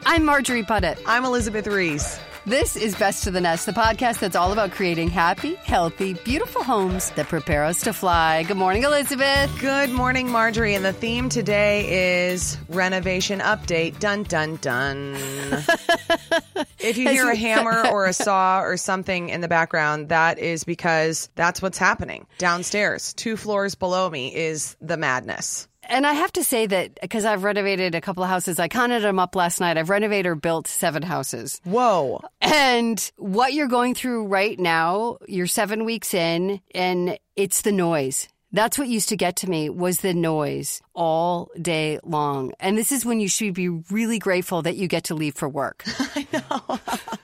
I'm Marjorie Punnett. I'm Elizabeth Reese. This is Best to the Nest, the podcast that's all about creating happy, healthy, beautiful homes that prepare us to fly. Good morning, Elizabeth. Good morning, Marjorie. And the theme today is renovation update. Dun, dun, dun. If you hear a hammer or a saw or something in the background, that is because that's what's happening. Downstairs, 2 floors below me, is the madness. And I have to say that because I've renovated a couple of houses, I counted them up last night. I've renovated or built 7 houses. Whoa. And what you're going through right now, you're 7 weeks in, and it's the noise. That's what used to get to me, was the noise all day long. And this is when you should be really grateful that you get to leave for work. I know.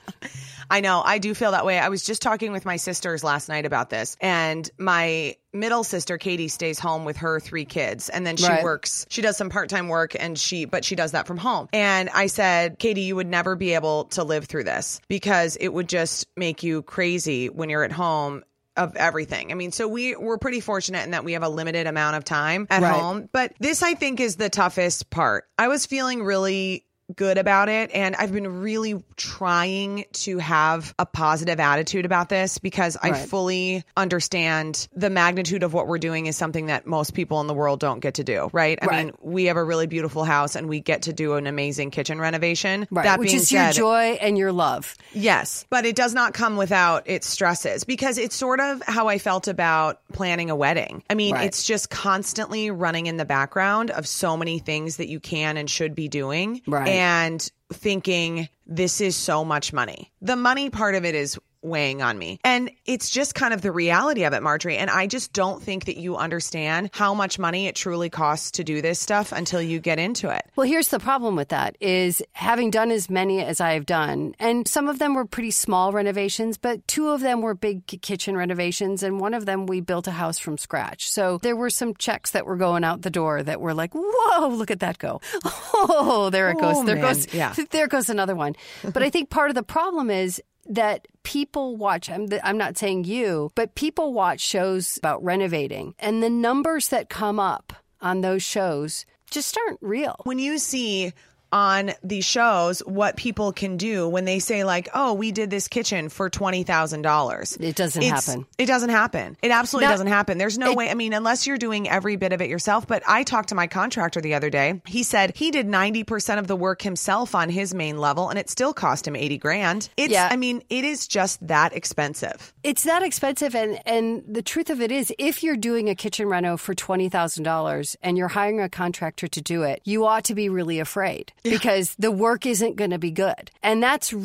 I know. I do feel that way. I was just talking with my sisters last night about this, and my middle sister, Katie, stays home with her 3 kids, and then she works. She does some part-time work, but she does that from home. And I said, Katie, you would never be able to live through this because it would just make you crazy when you're at home of everything. I mean, so we're pretty fortunate in that we have a limited amount of time at home. But this, I think, is the toughest part. I was feeling really good about it, and I've been really trying to have a positive attitude about this because I fully understand the magnitude of what we're doing is something that most people in the world don't get to do, right? I mean, we have a really beautiful house and we get to do an amazing kitchen renovation. That which is your joy and your love. Yes, but it does not come without its stresses because it's sort of how I felt about planning a wedding. I mean, it's just constantly running in the background of so many things that you can and should be doing. And thinking, this is so much money. The money part of it is weighing on me. And it's just kind of the reality of it, Marjorie. And I just don't think that you understand how much money it truly costs to do this stuff until you get into it. Well, here's the problem with that is having done as many as I've done, and some of them were pretty small renovations, but 2 of them were big kitchen renovations, and one of them we built a house from scratch. So there were some checks that were going out the door that were like, whoa, look at that go. Oh, there it goes. There goes another one. But I think part of the problem is that people watch, I'm not saying you, but people watch shows about renovating, and the numbers that come up on those shows just aren't real. When you see on these shows what people can do when they say like, oh, we did this kitchen for $20,000. It doesn't happen. It doesn't happen. It absolutely doesn't happen. There's no way. I mean, unless you're doing every bit of it yourself. But I talked to my contractor the other day. He said he did 90% of the work himself on his main level, and it still cost him $80,000. I mean, it is just that expensive. It's that expensive. And the truth of it is, if you're doing a kitchen reno for $20,000 and you're hiring a contractor to do it, you ought to be really afraid. Because the work isn't going to be good. And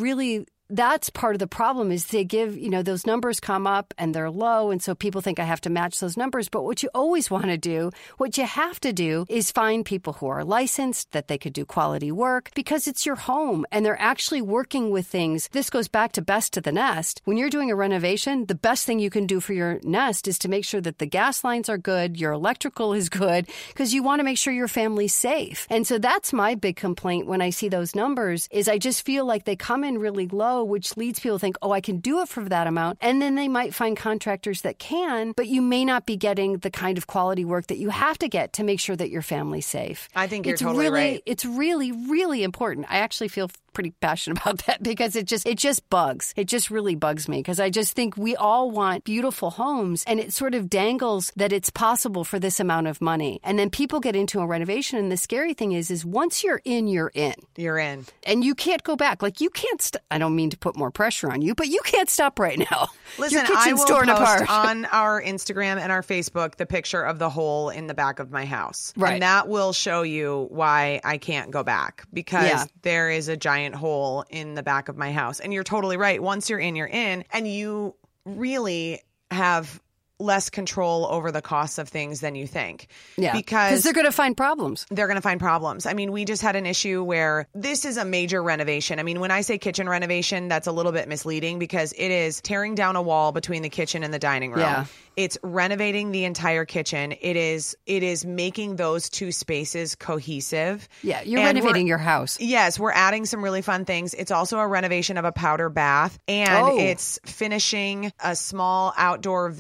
that's part of the problem is they give, those numbers come up and they're low. And so people think I have to match those numbers. But what you always want to do, what you have to do is find people who are licensed, that they could do quality work because it's your home and they're actually working with things. This goes back to Best to the Nest. When you're doing a renovation, the best thing you can do for your nest is to make sure that the gas lines are good, your electrical is good, because you want to make sure your family's safe. And so that's my big complaint when I see those numbers is I just feel like they come in really low, which leads people to think, oh, I can do it for that amount. And then they might find contractors that can, but you may not be getting the kind of quality work that you have to get to make sure that your family's safe. I think you're totally right. It's really, really important. I actually feel pretty passionate about that because it just bugs. It just really bugs me because I just think we all want beautiful homes and it sort of dangles that it's possible for this amount of money. And then people get into a renovation and the scary thing is once you're in, you're in. You're in. And you can't go back. Like you can't, I don't mean to put more pressure on you, but you can't stop right now. Listen, your kitchen's torn apart. On our Instagram and our Facebook the picture of the hole in the back of my house. Right. And that will show you why I can't go back because there is a giant hole in the back of my house. And you're totally right. Once you're in, and you really have less control over the costs of things than you think. Yeah. Because they're going to find problems. They're going to find problems. I mean, we just had an issue where this is a major renovation. I mean, when I say kitchen renovation, that's a little bit misleading because it is tearing down a wall between the kitchen and the dining room. Yeah. It's renovating the entire kitchen. It is making those two spaces cohesive. Yeah, you're renovating your house. Yes, we're adding some really fun things. It's also a renovation of a powder bath, and it's finishing a small outdoor vestibule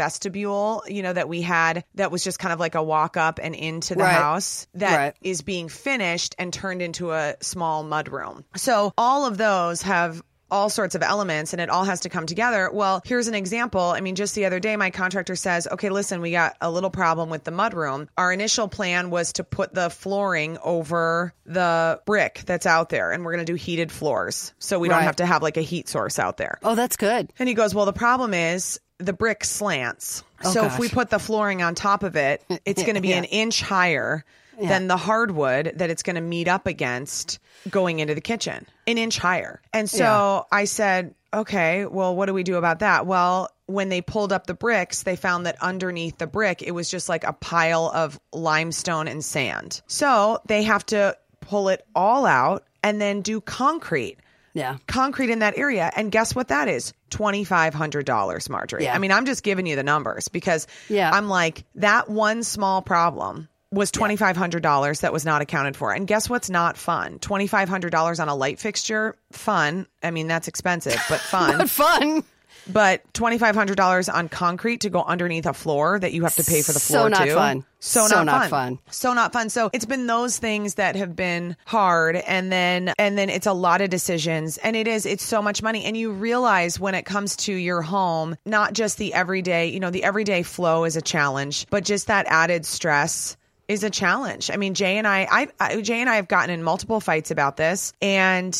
vestibule, that we had that was just kind of like a walk up and into the house that is being finished and turned into a small mudroom. So all of those have all sorts of elements and it all has to come together. Well, here's an example. I mean, just the other day, my contractor says, okay, listen, we got a little problem with the mudroom. Our initial plan was to put the flooring over the brick that's out there, and we're going to do heated floors. So we don't have to have like a heat source out there. Oh, that's good. And he goes, well, the problem is the brick slants. So if we put the flooring on top of it, it's going to be an inch higher than the hardwood that it's going to meet up against going into the kitchen, an inch higher. And so I said, okay, well, what do we do about that? Well, when they pulled up the bricks, they found that underneath the brick, it was just like a pile of limestone and sand. So they have to pull it all out and then do concrete. Yeah. Concrete in that area. And guess what that is? $2,500, Marjorie. Yeah. I mean, I'm just giving you the numbers because I'm like, that one small problem was $2,500 that was not accounted for. And guess what's not fun? $2,500 on a light fixture, fun. I mean, that's expensive, but fun. Not fun. But $2,500 on concrete to go underneath a floor that you have to pay for the floor too. So not fun. So not fun. So not fun. So it's been those things that have been hard. And then it's a lot of decisions, and it's so much money. And you realize when it comes to your home, not just the everyday, the everyday flow is a challenge, but just that added stress is a challenge. I mean, Jay and I have gotten in multiple fights about this, and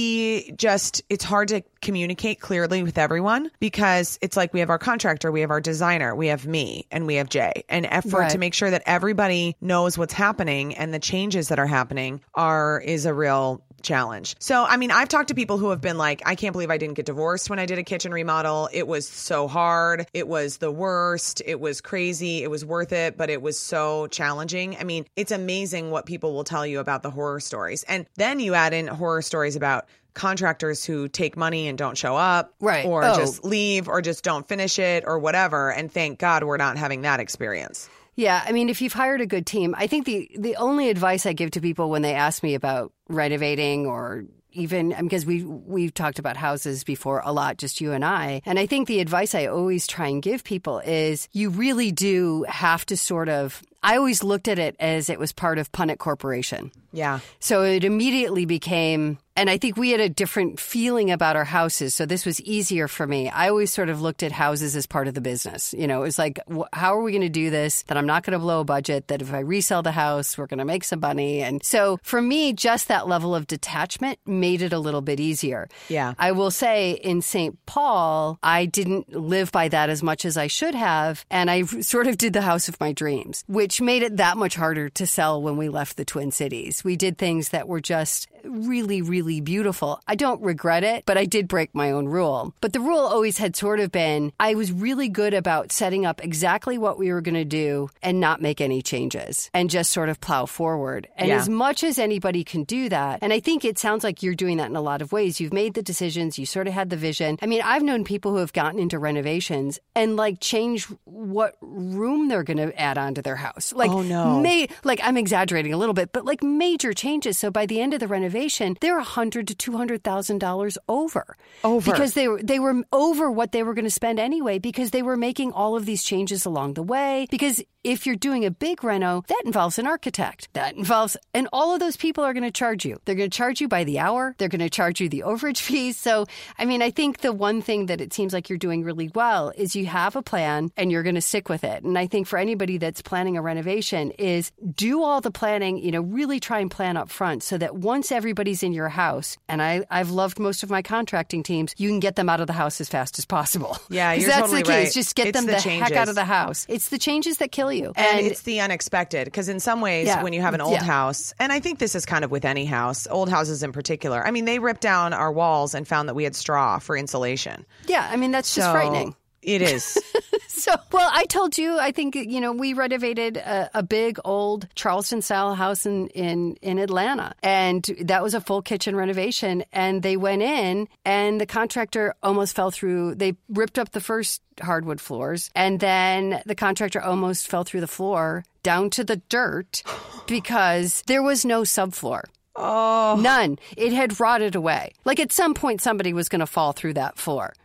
it's hard to communicate clearly with everyone because it's like we have our contractor, we have our designer, we have me, and we have Jay. And effort to make sure that everybody knows what's happening and the changes that are happening is a real challenge. So, I mean, I've talked to people who have been like, I can't believe I didn't get divorced when I did a kitchen remodel. It was so hard. It was the worst. It was crazy. It was worth it, but it was so challenging. I mean, it's amazing what people will tell you about the horror stories. And then you add in horror stories about contractors who take money and don't show up, or just leave, or just don't finish it, or whatever. And thank God we're not having that experience. Yeah, I mean, if you've hired a good team, I think the only advice I give to people when they ask me about renovating, or even because we've talked about houses before a lot, just you and I think the advice I always try and give people is you really do have to I always looked at it as it was part of Punnett Corporation. Yeah. So it immediately became, and I think we had a different feeling about our houses, so this was easier for me. I always sort of looked at houses as part of the business. It was like, how are we going to do this, that I'm not going to blow a budget, that if I resell the house, we're going to make some money. And so for me, just that level of detachment made it a little bit easier. Yeah. I will say in St. Paul, I didn't live by that as much as I should have, and I sort of did the house of my dreams, which made it that much harder to sell when we left the Twin Cities. We did things that were just really, really beautiful. I don't regret it, but I did break my own rule. But the rule always had sort of been, I was really good about setting up exactly what we were going to do and not make any changes and just sort of plow forward. And as much as anybody can do that, and I think it sounds like you're doing that in a lot of ways. You've made the decisions, you sort of had the vision. I mean, I've known people who have gotten into renovations and changed what room they're going to add onto their house. Oh no. I'm exaggerating a little bit, but major changes. So by the end of the renovation, they're $100,000 to $200,000 over because they were over what they were going to spend anyway, because they were making all of these changes along the way. Because if you're doing a big reno, that involves an architect, and all of those people are going to charge you. They're going to charge you by the hour. They're going to charge you the overage fees. So, I mean, I think the one thing that it seems like you're doing really well is you have a plan and you're going to stick with it. And I think for anybody that's planning a renovation is do all the planning, really try and plan up front so that once everybody's in your house, and I've loved most of my contracting teams, you can get them out of the house as fast as possible. Yeah, you're that's totally the case. right. Just get them the heck out of the house. It's the changes that kill you. And it's the unexpected, because in some ways, when you have an old house, and I think this is kind of with any house, old houses in particular, I mean, they ripped down our walls and found that we had straw for insulation. Yeah, I mean, that's just frightening. It is. Well, I told you, I think, we renovated a big old Charleston-style house in Atlanta. And that was a full kitchen renovation. And they went in, and the contractor almost fell through. They ripped up the first hardwood floors. And then the contractor almost fell through the floor down to the dirt because there was no subfloor. Oh. None. It had rotted away. At some point, somebody was going to fall through that floor.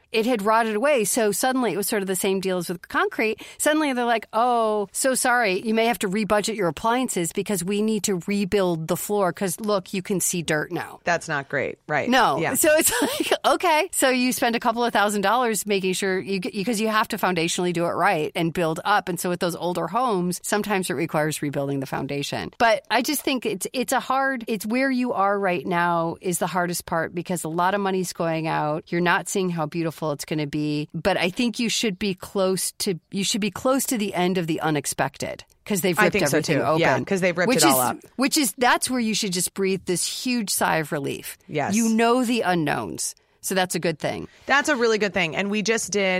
it had rotted away. So suddenly it was sort of the same deal as with concrete. Suddenly they're like, oh, so sorry. You may have to rebudget your appliances because we need to rebuild the floor because, look, you can see dirt now. That's not great. Right. No. Yeah. So it's like, okay. So you spend a couple of $1,000s making sure because you have to foundationally do it right and build up. And so with those older homes, sometimes it requires rebuilding the foundation. But I just think it's where you are right now is the hardest part because a lot of money's going out. You're not seeing how beautiful it's going to be. But I think you should be close to the end of the unexpected. Because they've ripped everything open. Yeah, because they've ripped it all up. That's where you should just breathe this huge sigh of relief. Yes. You know the unknowns. So that's a good thing. That's a really good thing. And we just did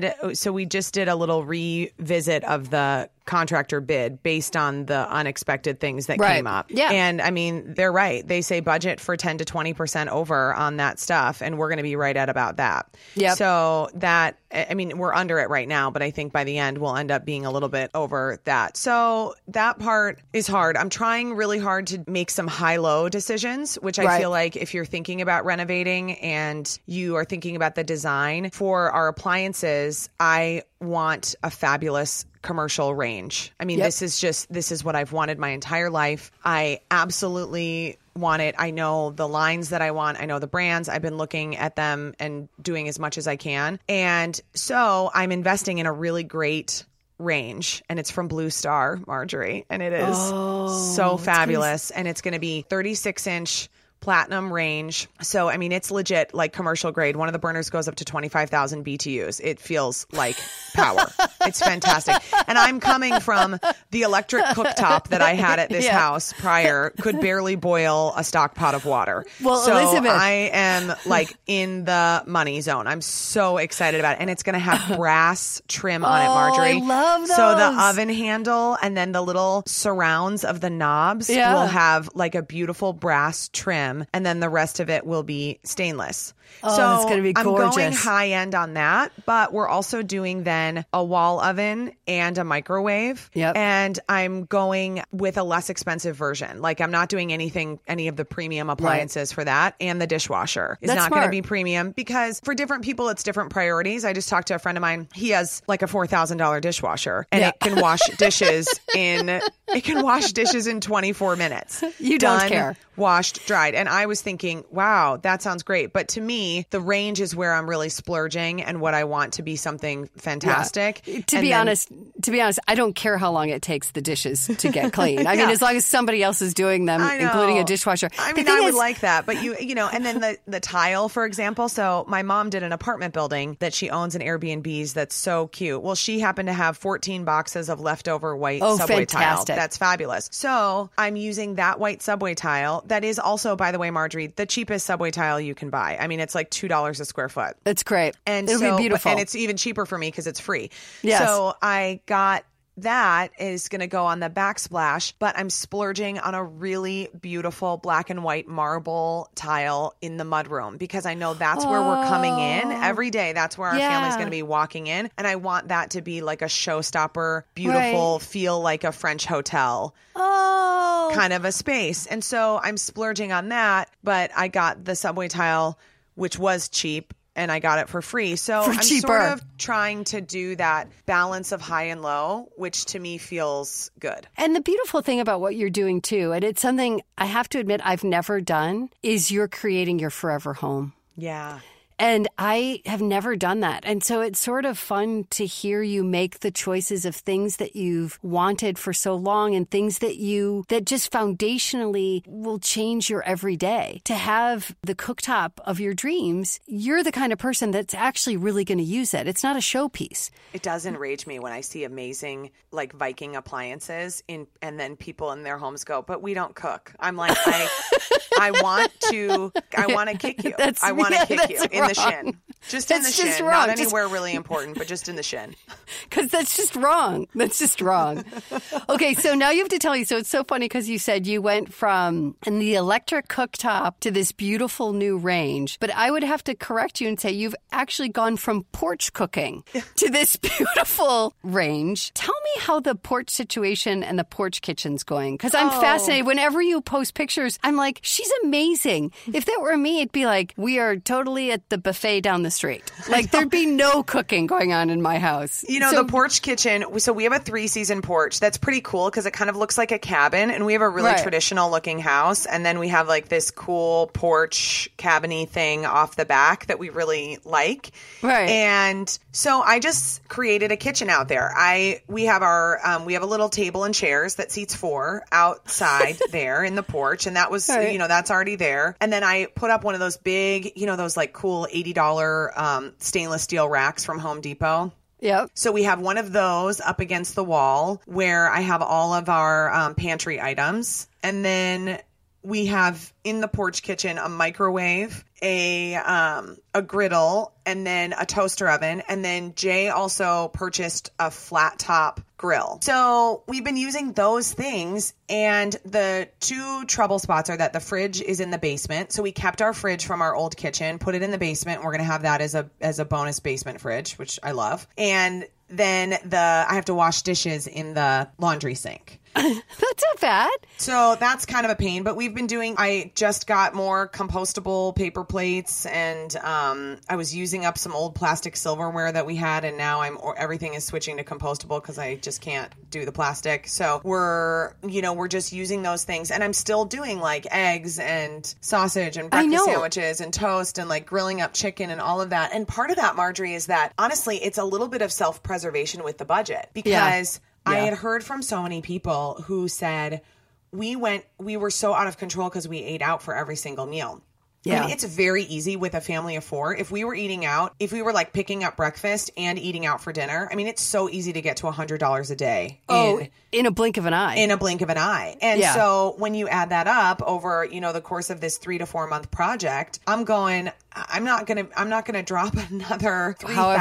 a little revisit of the contractor bid based on the unexpected things that came up. Yeah. And I mean, they're right. They say budget for 10 to 20% over on that stuff. And we're going to be right at about that. Yep. So that, I mean, we're under it right now, but I think by the end we'll end up being a little bit over that. So that part is hard. I'm trying really hard to make some high-low decisions, which I feel like if you're thinking about renovating and you are thinking about the design for our appliances, I want a fabulous commercial range. I mean, this is what I've wanted my entire life. I absolutely want it. I know the lines that I want. I know the brands. I've been looking at them and doing as much as I can. And so I'm investing in a really great range, and it's from Blue Star, Marjorie, and it is so fabulous. And it's going to be 36-inch platinum range. So, I mean, it's legit like commercial grade. One of the burners goes up to 25,000 BTUs. It feels like power. It's fantastic. And I'm coming from the electric cooktop that I had at this house prior, could barely boil a stock pot of water. Well, so Elizabeth, I am like in the money zone. I'm so excited about it. And it's going to have brass trim on it, Marjorie. I love those. So the oven handle and then the little surrounds of the knobs will have like a beautiful brass trim. And then the rest of it will be stainless. Oh, so that's going to be gorgeous. I'm going high end on that, but we're also doing then a wall oven and a microwave. Yep. And I'm going with a less expensive version. Like I'm not doing any of the premium appliances for that. And the dishwasher is not going to be premium because for different people, it's different priorities. I just talked to a friend of mine. He has like a $4,000 dishwasher and it can wash dishes in 24 minutes. You don't care. Washed, dried. And I was thinking, wow, that sounds great. But to me, the range is where I'm really splurging and what I want to be something fantastic. Yeah. To be honest, I don't care how long it takes the dishes to get clean. I mean, as long as somebody else is doing them, including a dishwasher. I mean, I would like that. But you know, and then the tile, for example. So my mom did an apartment building that she owns in Airbnbs that's so cute. Well, she happened to have 14 boxes of leftover white subway tile. That's fabulous. So I'm using that white subway tile. That is also, by the way, Marjorie, the cheapest subway tile you can buy. I mean, it's like $2 a square foot. It's great. And it'll be beautiful. And it's even cheaper for me because it's free. Yes. So I got that is going to go on the backsplash, but I'm splurging on a really beautiful black and white marble tile in the mudroom because I know that's where we're coming in every day. That's where our family's going to be walking in. And I want that to be like a showstopper, beautiful, feel like a French hotel kind of a space. And so I'm splurging on that, but I got the subway tile, which was cheap. And I got it for free. So I'm sort of trying to do that balance of high and low, which to me feels good. And the beautiful thing about what you're doing too, and it's something I have to admit I've never done, is you're creating your forever home. Yeah. And I have never done that. And so it's sort of fun to hear you make the choices of things that you've wanted for so long and things that just foundationally will change your everyday. To have the cooktop of your dreams, you're the kind of person that's actually really going to use it. It's not a showpiece. It does enrage me when I see amazing like Viking appliances and then people in their homes go, but we don't cook. I'm like, I want to kick you. I want to kick you in the shin. Just in the shin. Not anywhere really important, but just in the shin. because that's just wrong. That's just wrong. Okay, so now you have to tell me. So it's so funny because you said you went from the electric cooktop to this beautiful new range. But I would have to correct you and say you've actually gone from porch cooking to this beautiful range. Tell me how the porch situation and the porch kitchen's going, because I'm fascinated. Whenever you post pictures, I'm like, she's amazing. If that were me, it'd be like, we are totally at the buffet down the street. Like, there'd be no cooking going on in my house. You know, the porch kitchen, so we have a 3-season porch. That's pretty cool because it kind of looks like a cabin, and we have a really traditional looking house. And then we have like this cool porch cabin-y thing off the back that we really like. Right. And so I just created a kitchen out there. We have a little table and chairs that seats 4 outside there in the porch. And that was, that's already there. And then I put up one of those big, those like cool $80 stainless steel racks from Home Depot. Yep. So we have one of those up against the wall where I have all of our pantry items. And then we have in the porch kitchen a microwave, a griddle, and then a toaster oven. And then Jay also purchased a flat top grill. So we've been using those things. And the 2 trouble spots are that the fridge is in the basement. So we kept our fridge from our old kitchen, put it in the basement. We're going to have that as a bonus basement fridge, which I love. And then I have to wash dishes in the laundry sink. That's not bad. So that's kind of a pain, but I just got more compostable paper plates, and I was using up some old plastic silverware that we had, and now everything is switching to compostable because I just can't do the plastic. So we're just using those things, and I'm still doing like eggs and sausage and breakfast sandwiches and toast and like grilling up chicken and all of that. And part of that, Marjorie, is that honestly, it's a little bit of self-preservation with the budget because I had heard from so many people who said we were so out of control because we ate out for every single meal. Yeah. I mean, it's very easy with a family of 4. If we were eating out, if we were like picking up breakfast and eating out for dinner, I mean, it's so easy to get to $100 a day. In a blink of an eye. In a blink of an eye. And so when you add that up over, the course of this 3 to 4 month project, I'm not going to drop another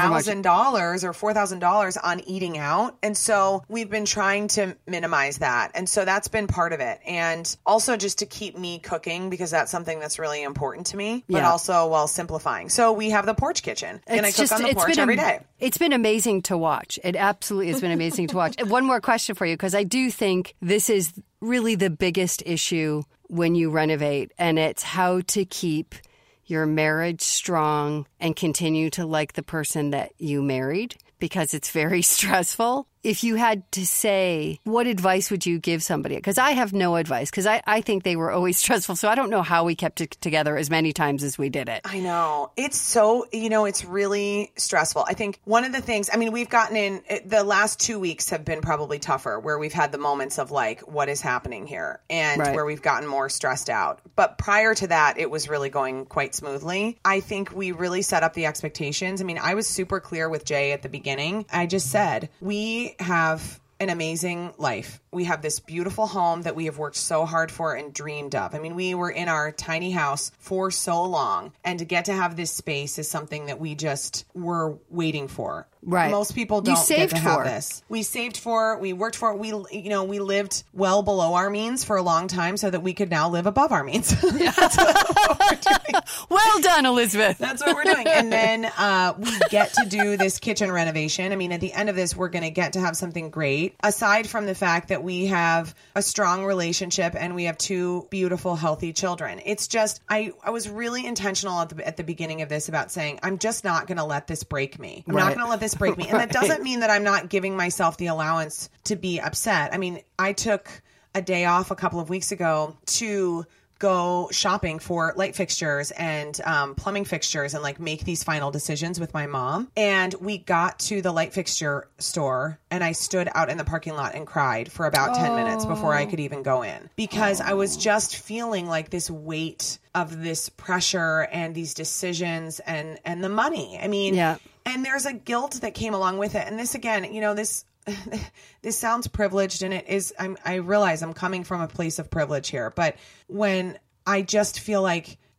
$3,000 or $4,000 on eating out. And so we've been trying to minimize that. And so that's been part of it. And also just to keep me cooking, because that's something that's really important to me, but also while simplifying. So we have the porch kitchen, and I cook on the porch every day. It's been amazing to watch. It absolutely has been amazing to watch. One more question for you, because I do think this is really the biggest issue when you renovate, and it's how to keep your marriage strong and continue to like the person that you married, because it's very stressful. If you had to say, what advice would you give somebody? Because I have no advice, because I think they were always stressful. So I don't know how we kept it together as many times as we did it. I know. It's so, it's really stressful. I think one of the things, we've gotten in, the last 2 weeks have been probably tougher, where we've had the moments of like, what is happening here? And where we've gotten more stressed out. But prior to that, it was really going quite smoothly. I think we really set up the expectations. I was super clear with Jay at the beginning. I just said, we have an amazing life. We have this beautiful home that we have worked so hard for and dreamed of. We were in our tiny house for so long, and to get to have this space is something that we just were waiting for. Right. Most people don't get to have this. We saved for, we worked for, we lived well below our means for a long time so that we could now live above our means. That's what we're doing. Well done, Elizabeth. That's what we're doing. And then we get to do this kitchen renovation. At the end of this, we're going to get to have something great. Aside from the fact that we have a strong relationship and we have 2 beautiful, healthy children. It's just, I was really intentional at the beginning of this about saying, I'm just not going to let this break me. I'm not going to let this break me. And that doesn't mean that I'm not giving myself the allowance to be upset. I took a day off a couple of weeks ago to go shopping for light fixtures and plumbing fixtures and like make these final decisions with my mom. And we got to the light fixture store and I stood out in the parking lot and cried for about 10 minutes before I could even go in, because I was just feeling like this weight of this pressure and these decisions and the money. And there's a guilt that came along with it. And this, again, this sounds privileged, and it is. I realize I'm coming from a place of privilege here, but when I just feel like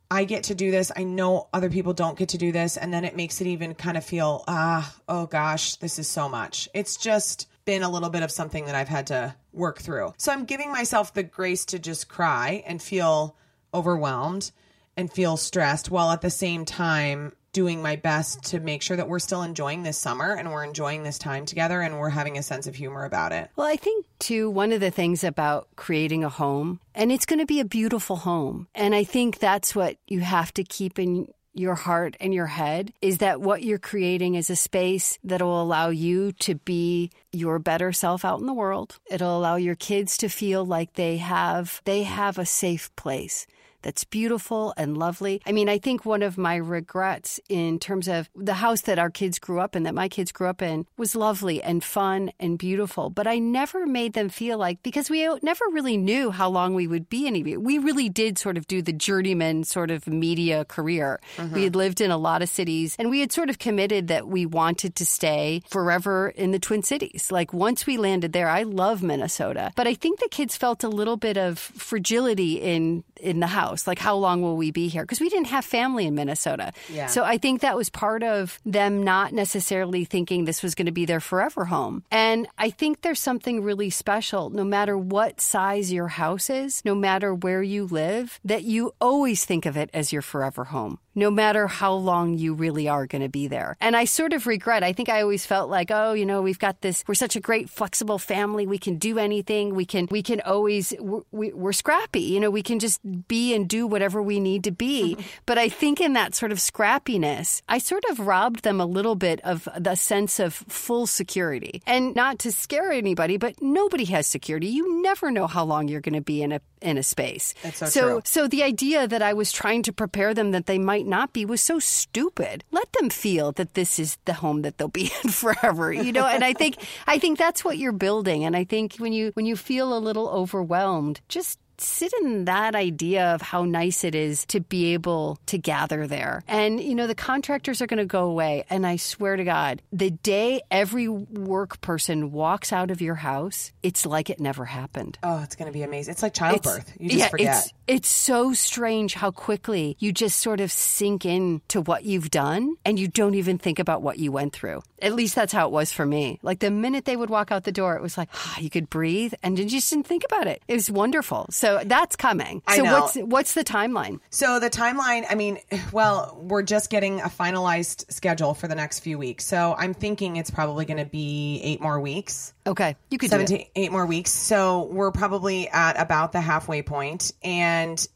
I get to do this. I know other people don't get to do this. And then it makes it even kind of feel, oh gosh, this is so much. It's just been a little bit of something that I've had to work through. So I'm giving myself the grace to just cry and feel overwhelmed and feel stressed, while at the same time doing my best to make sure that we're still enjoying this summer and we're enjoying this time together and we're having a sense of humor about it. Well, I think, too, one of the things about creating a home, and it's going to be a beautiful home, and I think that's what you have to keep in your heart and your head, is that what you're creating is a space that will allow you to be your better self out in the world. It'll allow your kids to feel like they have a safe place that's beautiful and lovely. I mean, I think one of my regrets in terms of the house that our kids grew up in, that my kids grew up in, was lovely and fun and beautiful. But I never made them feel like, because we never really knew how long we would be in it. We really did sort of do the journeyman sort of media career. Mm-hmm. We had lived in a lot of cities, and we had sort of committed that we wanted to stay forever in the Twin Cities. Like, once we landed there, I love Minnesota. But I think the kids felt a little bit of fragility in the house. Like, how long will we be here? Because we didn't have family in Minnesota. Yeah. So I think that was part of them not necessarily thinking this was going to be their forever home. And I think there's something really special, no matter what size your house is, no matter where you live, that you always think of it as your forever home, no matter how long you really are going to be there. And I sort of regret, I think I always felt like, oh, you know, we've got this, we're such a great flexible family. We can do anything. We can always, we're scrappy. You know, we can just be and do whatever we need to be. But I think in that sort of scrappiness, I sort of robbed them a little bit of the sense of full security. And not to scare anybody, but nobody has security. You never know how long you're going to be in a space. That's so true. So the idea that I was trying to prepare them that they might not be was so stupid. Let them feel that this is the home that they'll be in forever, you know? And I think that's what you're building. And I think when you feel a little overwhelmed, just sit in that idea of how nice it is to be able to gather there. And, you know, the contractors are going to go away. And I swear to God, the day every work person walks out of your house, it's like it never happened. Oh, it's going to be amazing. It's like childbirth. You just forget. It's so strange how quickly you just sort of sink into what you've done and you don't even think about what you went through. At least that's how it was for me. Like, the minute they would walk out the door, it was like, you could breathe and you just didn't think about it. It was wonderful. So that's coming. I know. What's the timeline? So the timeline, I mean, well, we're just getting a finalized schedule for the next few weeks. So I'm thinking it's probably going to be 8 more weeks. Okay. You could 7 to 8 more weeks. So we're probably at about the halfway point. And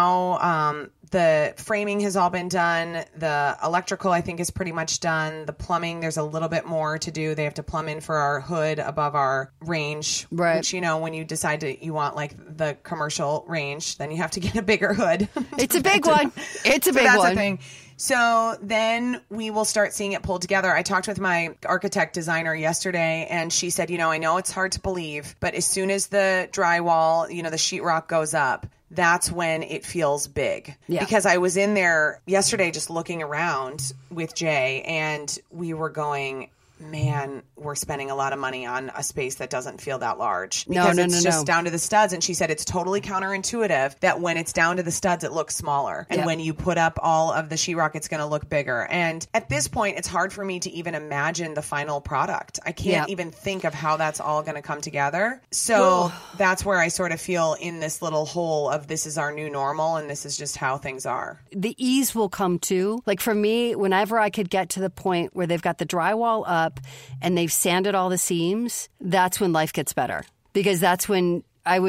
now, the framing has all been done. The electrical, I think, is pretty much done. The plumbing, there's a little bit more to do. They have to plumb in for our hood above our range, right? Which, you know, when you decide you want like the commercial range, then you have to get a bigger hood. It's a big one. It's a big one. That's a thing. So then we will start seeing it pulled together. I talked with my architect designer yesterday, and she said, you know, I know it's hard to believe, but as soon as the drywall, you know, the sheetrock goes up, that's when it feels big. Yeah. Because I was in there yesterday just looking around with Jay, and we were going, man, we're spending a lot of money on a space that doesn't feel that large. Because it's just down to the studs. And she said it's totally counterintuitive that when it's down to the studs, it looks smaller. And when you put up all of the sheetrock, it's going to look bigger. And at this point, it's hard for me to even imagine the final product. I can't even think of how that's all going to come together. So that's where I sort of feel in this little hole of this is our new normal and this is just how things are. The ease will come too. Like for me, whenever I could get to the point where they've got the drywall up and they've sanded all the seams, that's when life gets better. Because that's when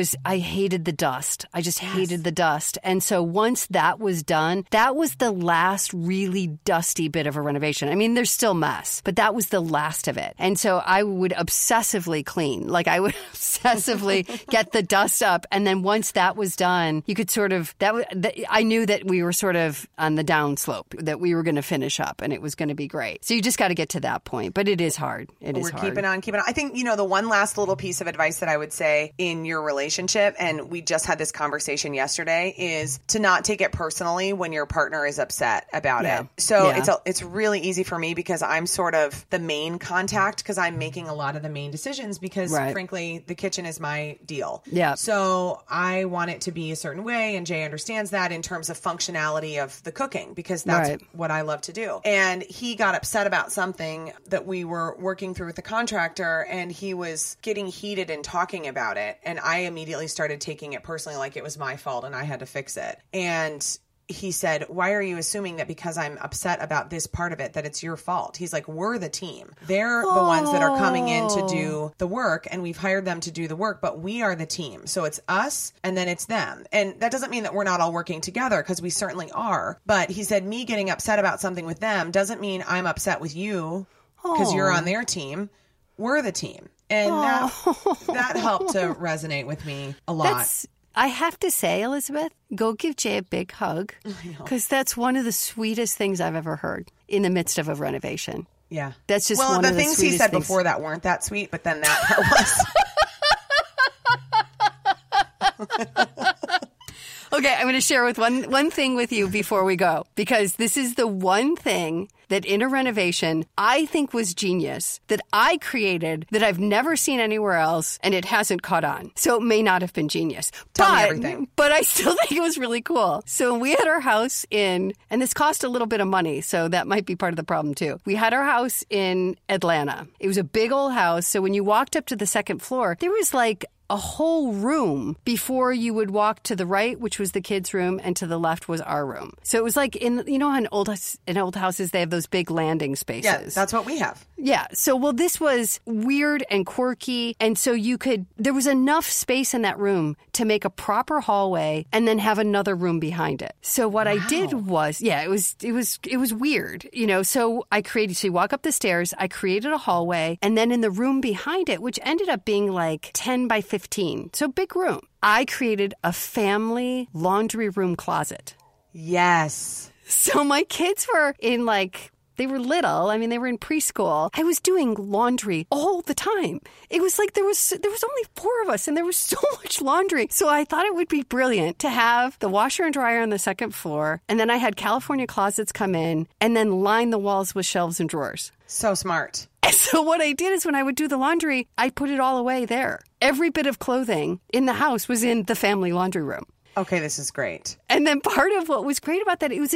I hated the dust. I just hated the dust. And so once that was done, that was the last really dusty bit of a renovation. I mean, there's still mess, but that was the last of it. And so I would obsessively clean. Like I would obsessively get the dust up. And then once that was done, you could sort of, I knew that we were sort of on the down slope, that we were going to finish up and it was going to be great. So you just got to get to that point. But it is hard. We're keeping on. I think, you know, the one last little piece of advice that I would say in your relationship, and we just had this conversation yesterday, is to not take it personally when your partner is upset about it. So it's really easy for me because I'm sort of the main contact because I'm making a lot of the main decisions because frankly, the kitchen is my deal. Yeah. So I want it to be a certain way, and Jay understands that in terms of functionality of the cooking because that's what I love to do. And he got upset about something that we were working through with the contractor, and he was getting heated and talking about it. And I immediately started taking it personally like it was my fault and I had to fix it. And he said, why are you assuming that because I'm upset about this part of it, that it's your fault? He's like, we're the team. They're the ones that are coming in to do the work, and we've hired them to do the work, but we are the team. So it's us and then it's them. And that doesn't mean that we're not all working together because we certainly are. But he said, me getting upset about something with them doesn't mean I'm upset with you because you're on their team. We're the team. And that helped to resonate with me a lot. I have to say, Elizabeth, go give Jay a big hug because that's one of the sweetest things I've ever heard in the midst of a renovation. Yeah. That's just one of the things he said before that weren't that sweet, but then that part was. Okay, I'm going to share with one thing with you before we go, because this is the one thing that in a renovation I think was genius, that I created, that I've never seen anywhere else, and it hasn't caught on. So it may not have been genius. Tell me everything. But I still think it was really cool. So we had our house in, and this cost a little bit of money, so that might be part of the problem too. We had our house in Atlanta. It was a big old house, so when you walked up to the second floor, there was like a whole room before you would walk to the right, which was the kids' room, and to the left was our room. So it was like in old houses, they have those big landing spaces. Yeah, that's what we have. Yeah. So, this was weird and quirky. And so there was enough space in that room to make a proper hallway and then have another room behind it. So what I did was, it was weird, so so you walk up the stairs, I created a hallway, and then in the room behind it, which ended up being like 10 by 15, so big room, I created a family laundry room closet. Yes. So my kids were in they were little. I mean, they were in preschool. I was doing laundry all the time. It was like there was only 4 of us and there was so much laundry. So I thought it would be brilliant to have the washer and dryer on the second floor. And then I had California closets come in and then line the walls with shelves and drawers. So smart. And so what I did is when I would do the laundry, I put it all away there. Every bit of clothing in the house was in the family laundry room. Okay, this is great. And then part of what was great about that, it was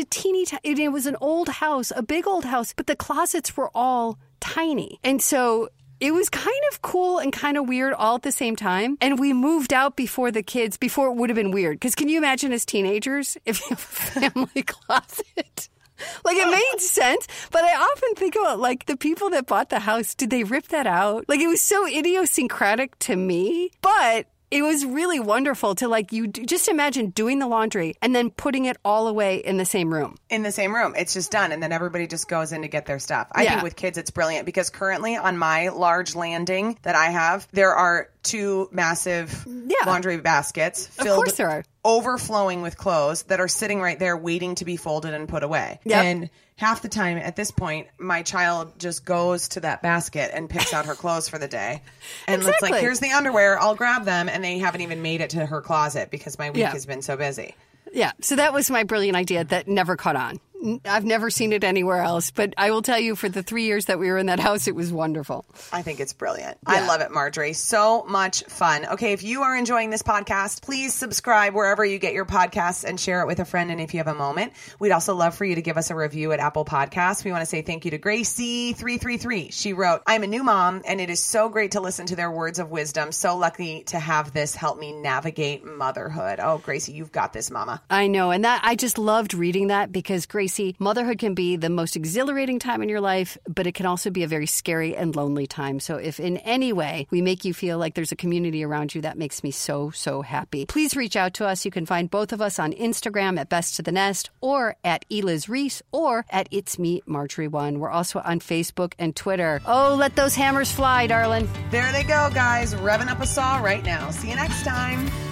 it was an old house, a big old house, but the closets were all tiny. And so it was kind of cool and kind of weird all at the same time. And we moved out before it would have been weird. Because can you imagine as teenagers if you have a family closet? It made sense, but I often think about, the people that bought the house, did they rip that out? It was so idiosyncratic to me, but it was really wonderful to you just imagine doing the laundry and then putting it all away in the same room. In the same room. It's just done. And then everybody just goes in to get their stuff. I think with kids, it's brilliant because currently on my large landing that I have, there are 2 massive laundry baskets filled, overflowing with clothes that are sitting right there waiting to be folded and put away. Yep. And half the time at this point, my child just goes to that basket and picks out her clothes for the day. And it's like, here's the underwear. I'll grab them. And they haven't even made it to her closet because my week has been so busy. Yeah. So that was my brilliant idea that never caught on. I've never seen it anywhere else, but I will tell you for the 3 years that we were in that house, it was wonderful. I think it's brilliant. Yeah. I love it, Marjorie. So much fun. Okay, if you are enjoying this podcast, please subscribe wherever you get your podcasts and share it with a friend. And if you have a moment, we'd also love for you to give us a review at Apple Podcasts. We want to say thank you to Gracie333. She wrote, I'm a new mom, and it is so great to listen to their words of wisdom. So lucky to have this help me navigate motherhood. Oh, Gracie, you've got this, mama. I know. And I just loved reading that because Gracie, motherhood can be the most exhilarating time in your life, but it can also be a very scary and lonely time. So if in any way we make you feel like there's a community around you, that makes me so, so happy. Please reach out to us. You can find both of us on Instagram at Best to the Nest or at Eliz Reese or at It's Me, Marjorie1. We're also on Facebook and Twitter. Oh, let those hammers fly, darling. There they go, guys. Revving up a saw right now. See you next time.